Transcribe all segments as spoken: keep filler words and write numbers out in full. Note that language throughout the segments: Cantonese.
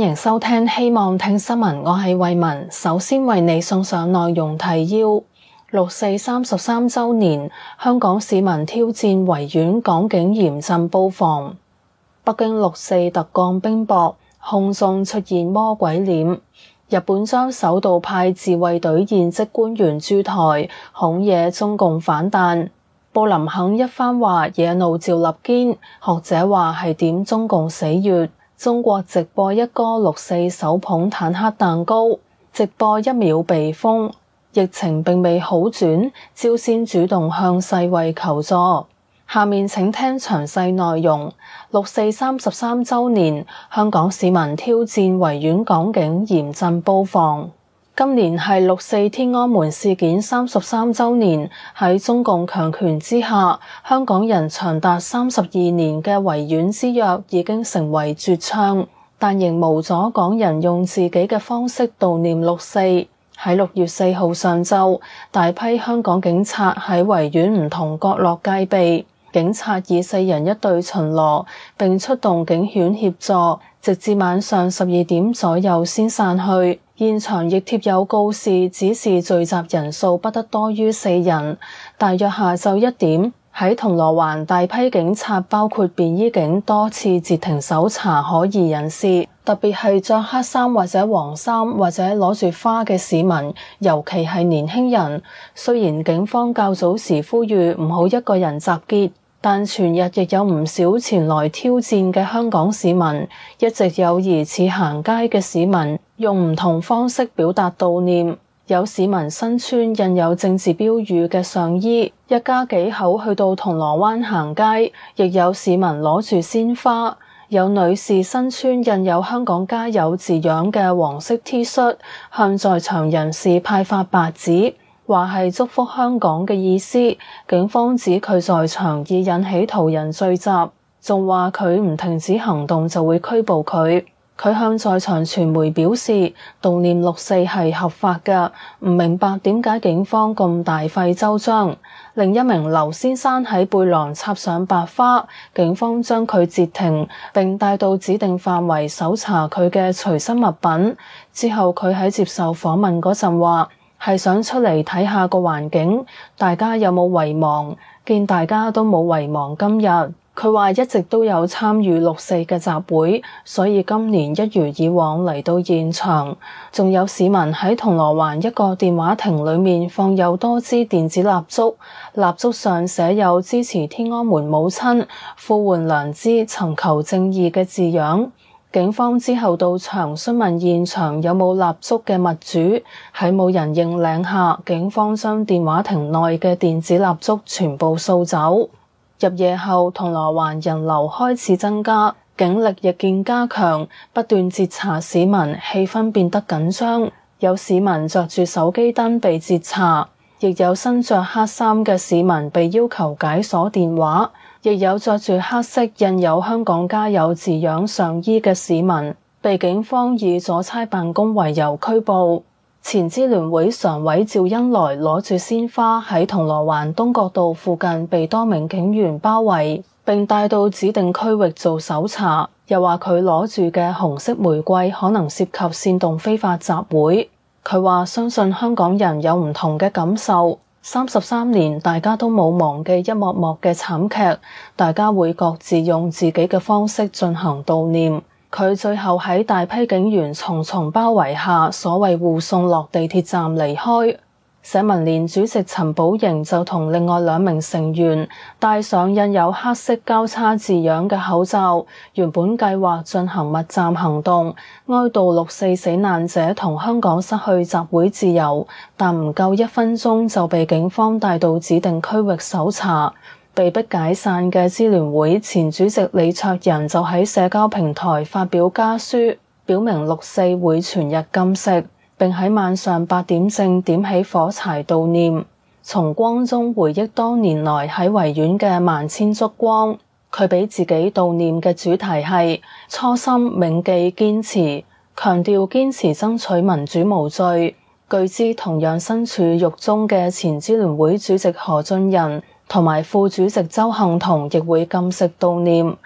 迎收聽希望聽新聞，我係慧雯。首先為你送上內容提要：六四三十三週年，香港市民挑戰維園港警嚴陣布防。北京六四特鋼冰雹，空中出現魔鬼臉。日本將首度派自衛隊現職官員駐台，恐惹中共反彈。布林肯一番話惹怒趙立堅，學者話係點中共死穴。中國直播一哥六四手捧坦克蛋糕，直播一秒被封。疫情並未好轉，朝鮮主動向世衛求助。下面請聽詳細內容。六四三十三週年，香港市民挑戰維園港警嚴陣布防。今年係六四天安門事件三十三週年，喺中共強權之下，香港人長達三十二年嘅維園之約已經成為絕唱，但仍無阻港人用自己嘅方式悼念六四。喺六月四號上晝，大批香港警察喺維園唔同角落戒備，警察以四人一隊巡邏，並出動警犬協助，直至晚上十二點左右先散去。現場亦貼有告示，指示聚集人數不得多於四人。大約下晝一點，喺銅鑼灣，大批警察包括便衣警多次截停搜查可疑人士，特別係着黑衫或者黃衫或者攞住花嘅市民，尤其係年輕人。雖然警方較早時呼籲唔好一個人集結，但全日亦有唔少前來挑戰嘅香港市民，一直有疑似行街嘅市民用唔同方式表達悼念。有市民身穿印有政治標語嘅上衣，一家幾口去到銅鑼灣行街，亦有市民攞住鮮花。有女士身穿印有香港加油字樣嘅黃色 T 恤，向在場人士派發白紙，話係祝福香港嘅意思。警方指佢在場已引起途人聚集，仲話佢唔停止行動就會拘捕佢。佢向在場傳媒表示，悼念六四係合法嘅，唔明白點解警方咁大費周章。另一名劉先生喺背囊插上白花，警方將佢截停並帶到指定範圍搜查佢嘅隨身物品。之後佢喺接受訪問嗰陣話，係想出嚟睇下個環境，大家有冇遺忘？見大家都冇遺忘今日。佢話一直都有參與六四嘅集會，所以今年一如以往嚟到現場。仲有市民喺銅鑼灣一個電話亭裏面放有多支電子蠟燭，蠟燭上寫有支持天安門母親、呼喚良知、尋求正義嘅字樣。警方之後到場詢問現場有冇蠟燭嘅物主，喺冇人認領下，警方將電話亭內嘅電子蠟燭全部掃走。入夜後，銅鑼灣人流開始增加，警力日漸加強，不斷截查市民，氣氛變得緊張。有市民着住手機燈被截查，亦有身着黑衫嘅市民被要求解鎖電話，亦有着住黑色印有香港加油字樣上衣嘅市民被警方以阻差辦公為由拘捕。前支聯會常委趙恩來攞住鮮花喺銅鑼灣東角道附近被多名警員包圍，並帶到指定區域做搜查。又話佢攞住嘅紅色玫瑰可能涉及煽動非法集會。佢話相信香港人有唔同嘅感受，三十三年大家都冇忘記一幕幕嘅慘劇，大家會各自用自己嘅方式進行悼念。佢最後喺大批警員重重包圍下，所謂護送落地鐵站離開。社民連主席陳寶瑩就同另外兩名成員戴上印有黑色交叉字樣嘅口罩，原本計劃進行默站行動，哀悼六四死難者同香港失去集會自由，但唔夠一分鐘就被警方帶到指定區域搜查。被迫解散嘅支聯會前主席李卓人就喺社交平台發表家書，表明六四會全日禁食，並喺晚上八點正點起火柴悼念，從光中回憶多年來喺維園嘅萬千燭光。佢俾自己悼念嘅主題係初心銘記堅持，強調堅持爭取民主無罪。據知同樣身處獄中嘅前支聯會主席何俊仁同埋副主席鄒幸彤亦會禁食悼念。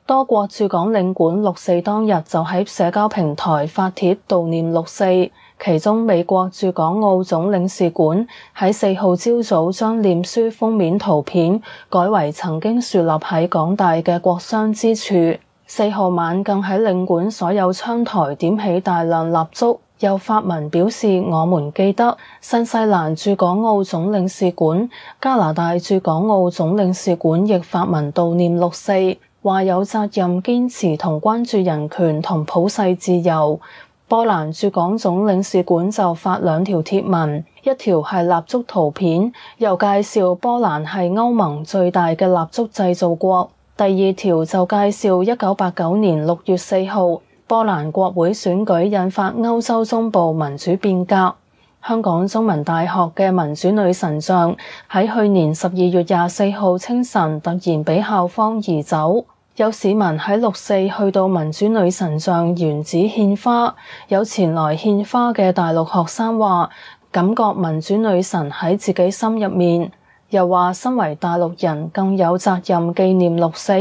多國駐港領館六四當日就喺社交平台發帖悼念六四，其中美國駐港澳總領事館喺四號朝早將臉書封面圖片改為曾經樹立喺港大嘅國殤之柱，四號晚更喺領館所有窗台點起大量蠟燭，又發文表示我們記得。新西蘭駐港澳總領事館、加拿大駐港澳總領事館亦發文悼念六四，話有責任堅持同關注人權同普世自由。波蘭駐港總領事館就發兩條貼文，一條係蠟燭圖片，又介紹波蘭係歐盟最大嘅蠟燭製造國。第二條就介紹一九八九年六月四號波蘭國會選舉引發歐洲中部民主變革。香港中文大學嘅民主女神像喺去年十二月廿四號清晨突然俾校方移走。有市民喺六四去到民主女神像原址獻花，有前來獻花嘅大陸學生話感覺民主女神喺自己心入面，又話身為大陸人更有責任紀念六四。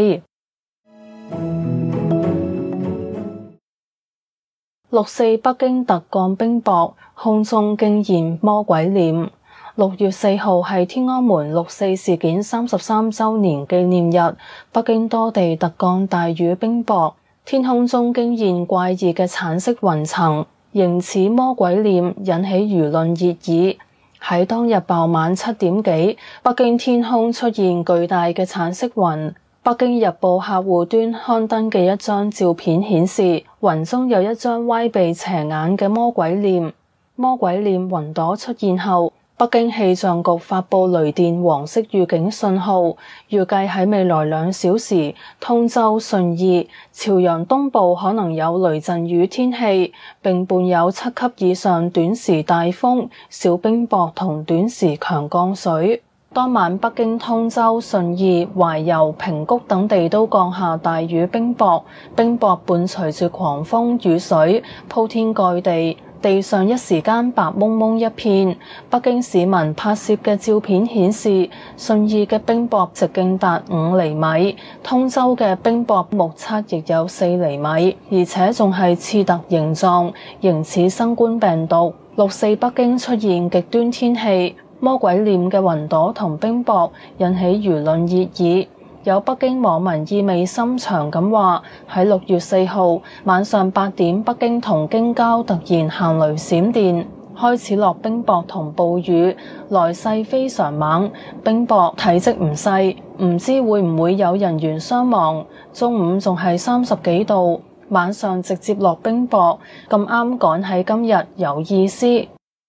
六四北京特幹冰雹空中驚現魔鬼臉。六月四號係天安門六四事件三十三週年紀念日，北京多地特降大雨冰雹，天空中驚現怪異嘅橙色雲層，形似魔鬼臉，引起輿論熱議。喺當日傍晚七點幾，北京天空出現巨大嘅橙色雲。北京日報客戶端刊登嘅一張照片顯示，雲中有一張歪鼻斜眼嘅魔鬼臉。魔鬼臉雲朵出現後，北京氣象局發佈雷電黃色預警信號，預計喺未來兩小時，通州、順義、朝陽東部可能有雷陣雨天氣，並伴有七級以上短時大風、小冰雹同短時強降水。當晚北京通州、順義、懷柔、平谷等地都降下大雨冰雹，冰雹伴隨住狂風雨水鋪天蓋地。地上一時間白蒙蒙一片。北京市民拍攝嘅照片顯示，順義嘅冰雹直徑達五厘米，通州嘅冰雹目測亦有四厘米，而且仲係刺突形狀，形似新冠病毒。六四北京出現極端天氣，魔鬼臉嘅雲朵同冰雹引起輿論熱議。有北京網民意味深長咁話，喺六月四號晚上八點，北京同京郊突然行雷閃電，開始落冰雹同暴雨，來勢非常猛。冰雹體積唔細，唔知會唔會有人員傷亡。中午仲係三十幾度，晚上直接落冰雹，咁啱趕喺今日，有意思。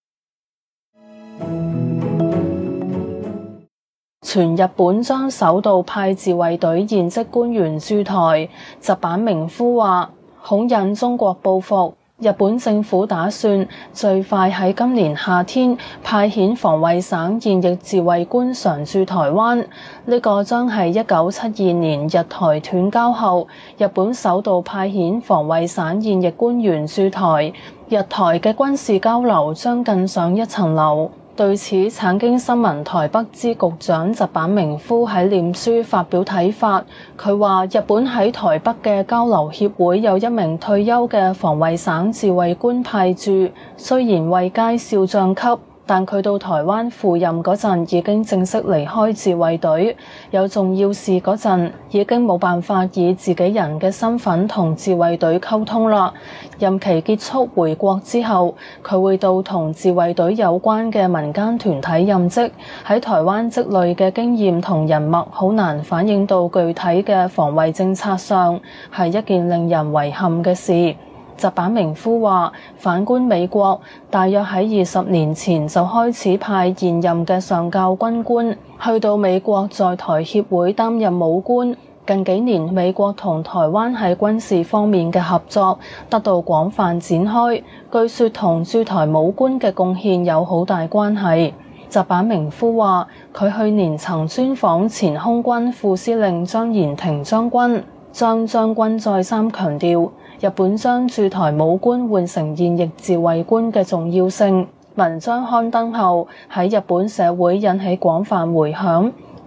全日本將首度派自衛隊現職官員駐台，習坂明夫話恐引中國報復。日本政府打算最快喺今年夏天派遣防衛省現役自衛官常駐台灣，呢、這個將係一九七二年日台斷交後，日本首度派遣防衛省現役官員駐台，日台嘅軍事交流將更上一層樓。對此，產經新聞台北支局長習坂明夫喺臉書發表睇法，佢話日本喺台北嘅交流協會有一名退休嘅防衛省自衛官派駐，雖然位階少將級，但佢到台灣赴任嗰陣已經正式離開自衛隊，有重要事嗰陣已經冇辦法以自己人嘅身份同自衛隊溝通啦。任期結束回國之後，佢會到同自衛隊有關嘅民間團體任職，喺台灣積累嘅經驗同人脈好難反映到具體嘅防衛政策上，係一件令人遺憾嘅事。習坂明夫話，反觀美國，大約喺二十年前就開始派現任嘅上校軍官去到美國在台協會擔任武官。近幾年，美國同台灣喺軍事方面嘅合作得到廣泛展開，據說同駐台武官嘅貢獻有好大關係。習坂明夫話，佢去年曾專訪前空軍副司令張延廷將軍，張將軍再三強調日本將駐台武官換成現役自衛官嘅重要性。文章刊登後喺日本社會引起廣泛迴響。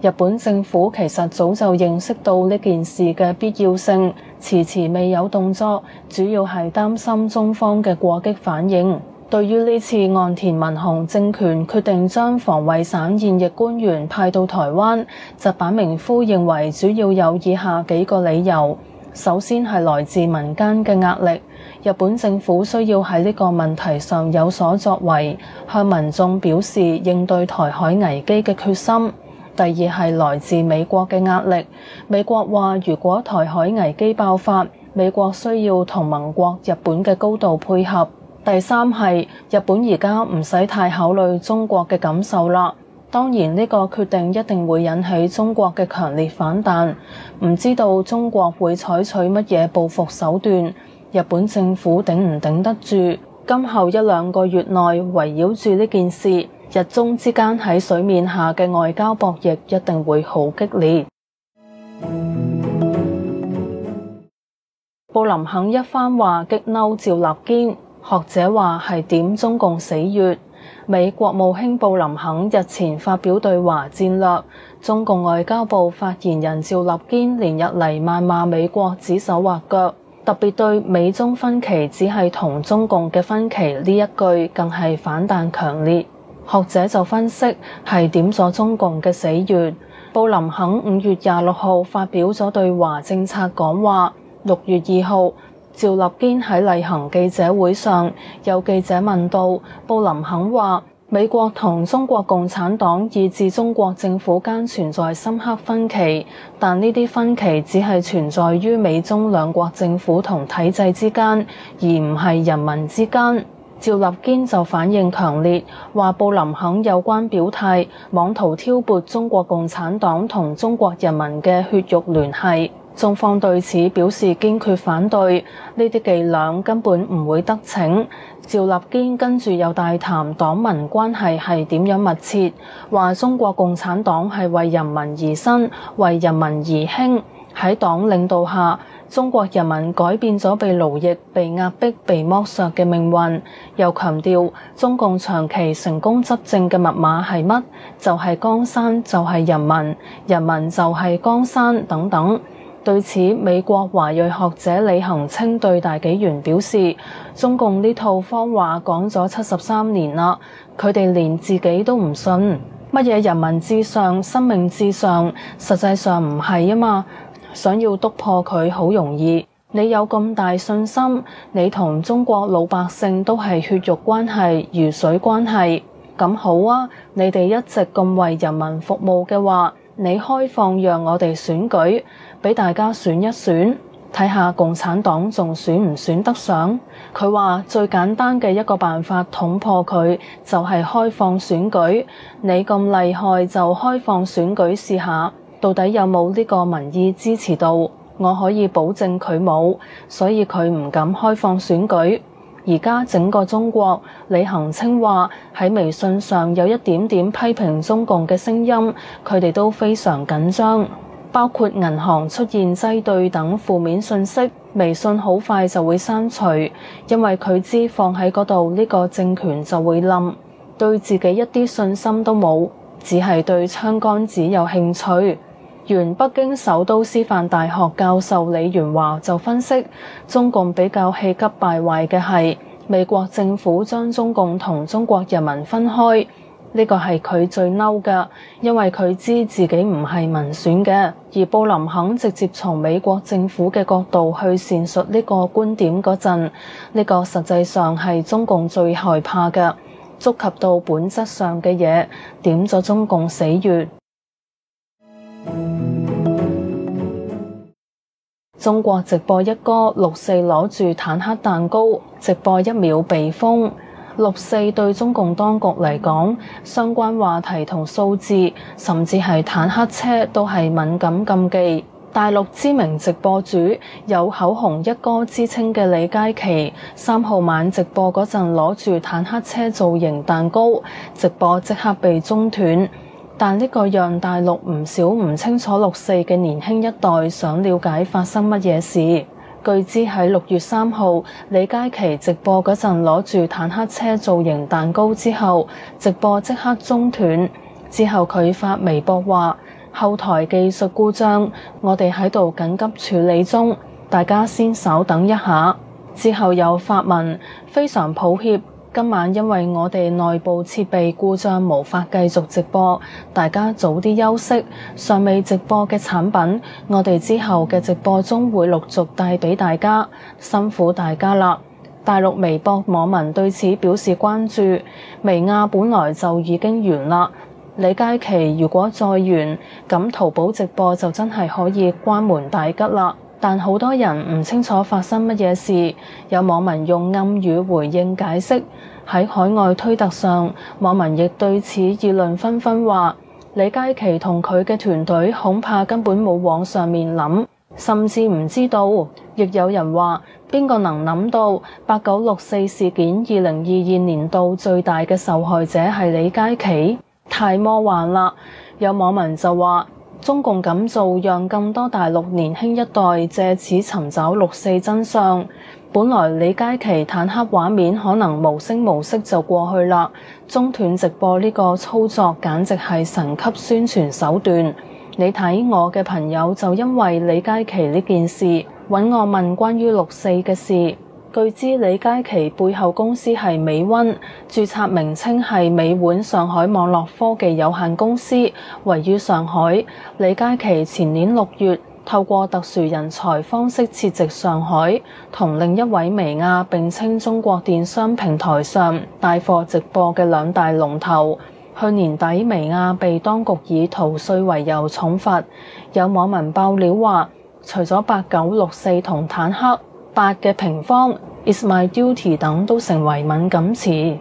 日本政府其實早就認識到呢件事嘅必要性，遲遲未有動作，主要係擔心中方嘅過激反應。對於呢次岸田文雄政權決定將防衛省現役官員派到台灣，澤坂明夫認為主要有以下幾個理由。首先係來自民間嘅壓力，日本政府需要喺呢個問題上有所作為，向民眾表示應對台海危機嘅決心。第二係來自美國嘅壓力，美國話如果台海危機爆發，美國需要同盟國日本嘅高度配合。第三係日本而家唔使太考慮中國嘅感受啦。當然呢個決定一定會引起中國嘅強烈反彈，唔知道中國會採取乜嘢報復手段，日本政府頂唔頂得住？今後一兩個月內圍繞住呢件事，日中之間喺水面下嘅外交博弈一定會好激烈。布林肯一番話激嬲趙立堅，學者話係點中共死穴。美國務卿布林肯日前發表對華戰略，中共外交部發言人趙立堅連日嚟謾罵美國指手畫腳，特別對美中分歧只係同中共嘅分歧呢一句更係反彈強烈。學者就分析係點咗中共嘅死穴。布林肯五月廿六號發表咗對華政策講話，六月二號趙立堅喺例行記者會上，有記者問到布林肯話美國同中國共產黨以至中國政府間存在深刻分歧，但呢啲分歧只係存在於美中兩國政府同體制之間，而唔係人民之間。趙立堅就反應強烈，話布林肯有關表態妄圖挑撥中國共產黨同中國人民嘅血肉聯繫。中方對此表示堅決反對，呢啲伎倆根本唔會得逞。趙立堅跟住又大談黨民關係係點樣密切，話中國共產黨係為人民而生，為人民而興。喺黨領導下，中國人民改變咗被奴役、被壓迫、被剝削嘅命運。又強調中共長期成功執政嘅密碼係乜？就係江山，就係人民，人民就係江山等等。對此，美國華裔學者李恒清對大紀元表示，中共呢套謊話講咗七十三年啦，佢哋連自己都唔信。乜嘢人民至上、生命至上，實際上唔係啊嘛。想要督破佢好容易，你有咁大信心，你同中國老百姓都係血肉關係、魚水關係，咁好啊。你哋一直咁為人民服務嘅話，你開放讓我哋選舉，俾大家選一選，睇下共產黨仲選唔選得上。佢話最簡單嘅一個辦法捅破佢就係開放選舉，你咁厲害就開放選舉試下，到底有冇呢個民意支持度？我可以保證佢冇，所以佢唔敢開放選舉。而家整個中國，李恒清話喺微信上有一點點批評中共嘅聲音，佢哋都非常緊張，包括銀行出現擠兌等負面信息，微信好快就會刪除，因為佢知放喺嗰度呢個政權就會冧，對自己一啲信心都冇，只係對槍桿子有興趣。原北京首都師範大學教授李元華就分析，中共比較氣急敗壞嘅係美國政府將中共同中國人民分開，呢個係佢最嬲嘅，因為佢知自己唔係民選嘅。而布林肯直接從美國政府嘅角度去闡述呢個觀點嗰陣，呢個實際上係中共最害怕嘅，觸及到本質上嘅嘢，點咗中共死穴。中國直播一哥六四攞住坦克蛋糕，直播一秒被封。六四對中共當局嚟講，相關話題同數字，甚至係坦克車都係敏感禁忌。大陸知名直播主有口紅一哥之稱嘅李佳琦，三號晚直播嗰陣攞住坦克車造型蛋糕，直播即刻被中斷。但呢個讓大陸唔少唔清楚六四嘅年輕一代想了解發生乜嘢事。據知喺六月三號李佳琦直播嗰陣攞住坦克車造型蛋糕之後，直播即刻中斷。之後佢發微博話： 後台技術故障，我哋喺度緊急處理中，大家先稍等一下。之後有發文，非常抱歉，今晚因為我哋內部設備故障無法繼續直播，大家早啲休息。尚未直播嘅產品，我哋之後嘅直播中會陸續帶俾大家，辛苦大家啦。大陸微博網民對此表示關注，微亞本來就已經完啦，李佳琦如果再完，咁淘寶直播就真係可以關門大吉啦。但好多人唔清楚發生乜嘢事，有網民用暗語回應解釋。喺海外推特上，網民亦對此議論紛紛，話李佳琦同佢嘅團隊恐怕根本冇往上面諗，甚至唔知道。亦有人話，邊個能諗到八九六四事件二零二二年度最大嘅受害者係李佳琦？太魔幻啦！有網民就話，中共咁做，讓咁多大陸年輕一代借此尋找六四真相。本來李佳琦坦克畫面可能無聲無息就過去啦，中斷直播呢個操作簡直係神級宣傳手段。你睇，我嘅朋友就因為李佳琦呢件事揾我問關於六四嘅事。據知李佳琦背後公司係美溫，註冊名稱係美碗上海網絡科技有限公司，位於上海。李佳琦前年六月透過特殊人才方式設籍上海，同另一位微亞並稱中國電商平台上帶貨直播嘅兩大龍頭。去年底微亞被當局以逃稅為由重罰。有網民爆料話，除咗八九六四同坦克，八嘅平方、It's my duty 等都成為敏感詞。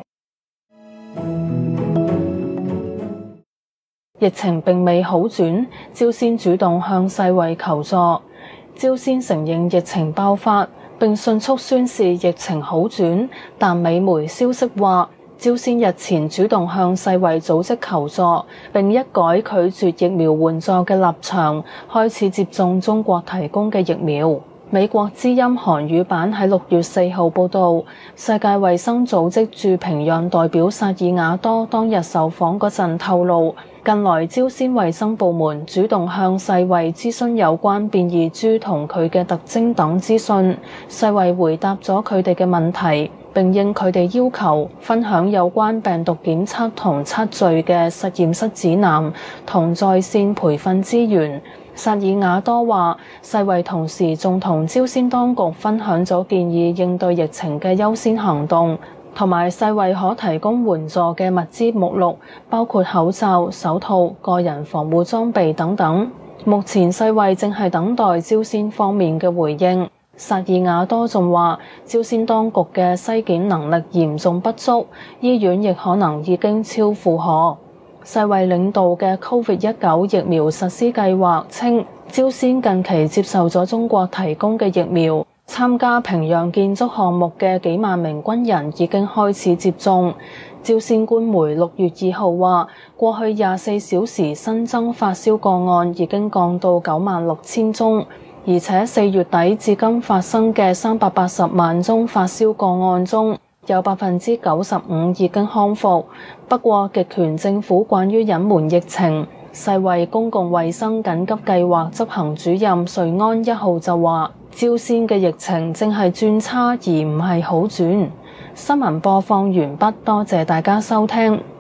疫情並未好轉，朝鮮主動向世衛求助。朝鮮承認疫情爆發，並迅速宣示疫情好轉，但美媒消息話，朝鮮日前主動向世衛組織求助，並一改拒絕疫苗援助嘅立場，開始接種中國提供嘅疫苗。美國之音韓語版喺六月四號報導，世界衛生組織駐平壤代表薩爾瓦多當日受訪嗰陣透露，近來朝鮮衛生部門主動向世衛諮詢有關變異株同佢嘅特徵等資訊，世衛回答咗佢哋嘅問題，並應佢哋要求分享有關病毒檢測同測序嘅實驗室指南同在線培訓資源。薩爾瓦多話，世衛同時仲同朝鮮當局分享咗建議應對疫情嘅優先行動，同埋世衛可提供援助嘅物資目錄，包括口罩、手套、個人防護裝備等等。目前世衛正係等待朝鮮方面嘅回應。薩爾瓦多仲話，朝鮮當局嘅篩檢能力嚴重不足，醫院亦可能已經超負荷。世衛領導嘅 Covid 十九 疫苗實施計劃稱，朝鮮近期接受咗中國提供嘅疫苗，參加平壤建築項目嘅幾萬名軍人已經開始接種。朝鮮官媒六月二號話，過去廿四小時新增發燒個案已經降到九萬六千宗，而且四月底至今發生嘅三百八十萬宗發燒個案中，有百分之九十五已經康復。不過極權政府慣於隱瞞疫情，世衛公共衛生緊急計劃執行主任瑞安一號就話，朝鮮嘅疫情正係轉差而唔係好轉。新聞播放完畢，多謝大家收聽。